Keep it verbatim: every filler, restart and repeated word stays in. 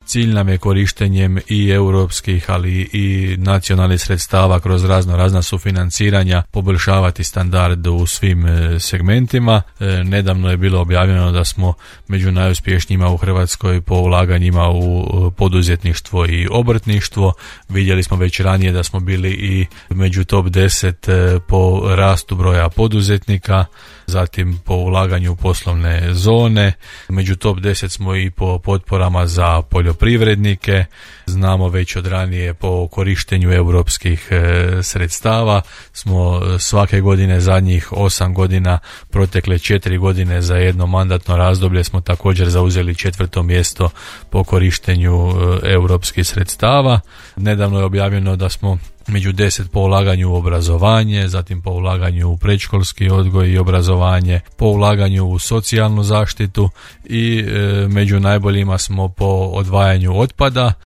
Cilj nam je korištenjem i europskih, ali i nacionalnih sredstava kroz razno razna sufinanciranja poboljšavati standard u svim segmentima. Nedavno je bilo objavljeno da smo među najuspješnijima u Hrvatskoj po ulaganjima u poduzetništvo i obrtništvo. Vidjeli smo već ranije da smo bili i među top deset po rastu broja poduzetnika, zatim po ulaganju u poslovne zone. Među top deset smo i po potporama za poljoprivrednike. Znamo već od ranije po korištenju europskih sredstava. Smo svake godine zadnjih osam godina, protekle četiri godine za jedno mandatno razdoblje smo također zauzeli četvrto mjesto po korištenju europskih sredstava. Nedavno je objavljeno da smo među deset po ulaganju u obrazovanje, zatim po ulaganju u predškolski odgoj i obrazovanje, po ulaganju u socijalnu zaštitu i e, među najboljima smo po odvajanju otpada.